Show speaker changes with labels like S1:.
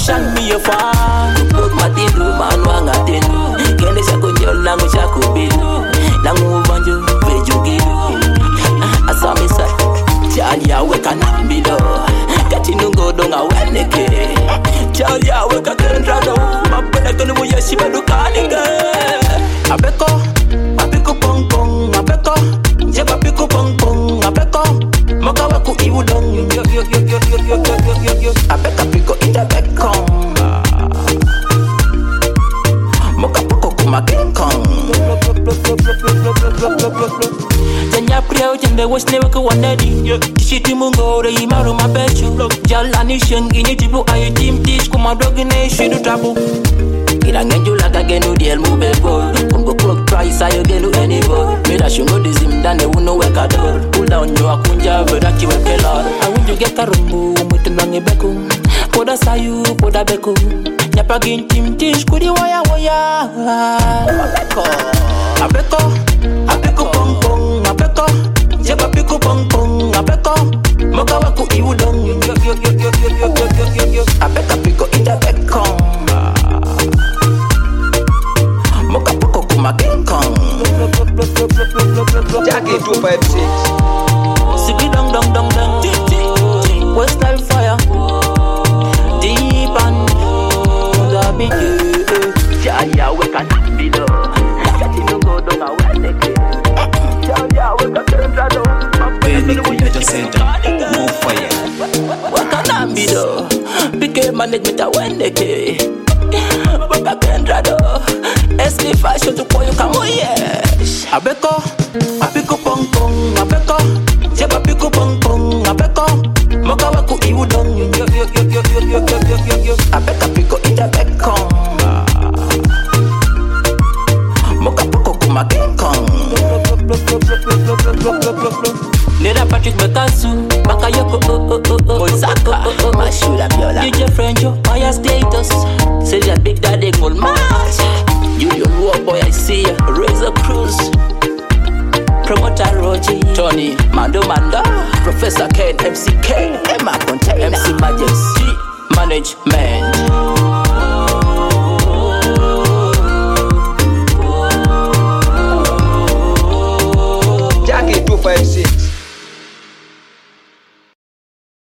S1: shang me afar. Look matidu manwanga tenu. Kende shakunyo nangu shakubilu. Nangu banjo vejugilu. Asami sa Chalia weka nambido. Katinungo donga weneke. Chalia weka kendrado. Mapena kanu muyeshi belukanike. Abeko pong pong. Abeko jeba piku pong pong. Abeko moka waku iudong. Abeka piko ita bekong. Moka poko kuma kenkong. Tanya priya ujende wasne waka wanedi. Tishiti mungo re imaru mabechu. Jalani shengi ni tipu ayu team tish kuma dogine shidu tabu. Ila ngenju laka genu diel mubebo. Kumbo clock price ayo genu anymore. Meda shungo dizim dane uno weka door. Pull down yo akunja veda chiweke lor. Awinju geka rumbu mwitundange beku. Poda sayu poda beku. Nyapa gin team tish kudi waya waya. Abeko pong pong. Abeko jeba piku pong pong. Abeko moka waku iudong. Abeka piko ita bekong. Moka poko kuma kenkong.
S2: Jackie 256.
S1: Sigi dong dong dong dong. Western fire. Deep and the big. Jaya weka nambido. Katinungo donga weneke. Jaya weka kendrado.
S3: Benny Community Center, more fire.
S1: Weka nambido. Big management a weneke. Weka kendrado. Esli fashion to koyo kamoyesh. Abeko pong pong. Abeko jeba piku pong pong. Abeko moka waku iudong. Abeka piko ita bekong. Moka poko kuma kenkong. Leda Patrick Bekasu Bakayoko Mozaka Mashula Biola DJ Frencho Fire Status Seja Big Daddy Gold March Julio Luo Boy I see ya Razor Cruz Promoter Roger Tony Mando Professor Ken MCK Emma Container MC Majesty Management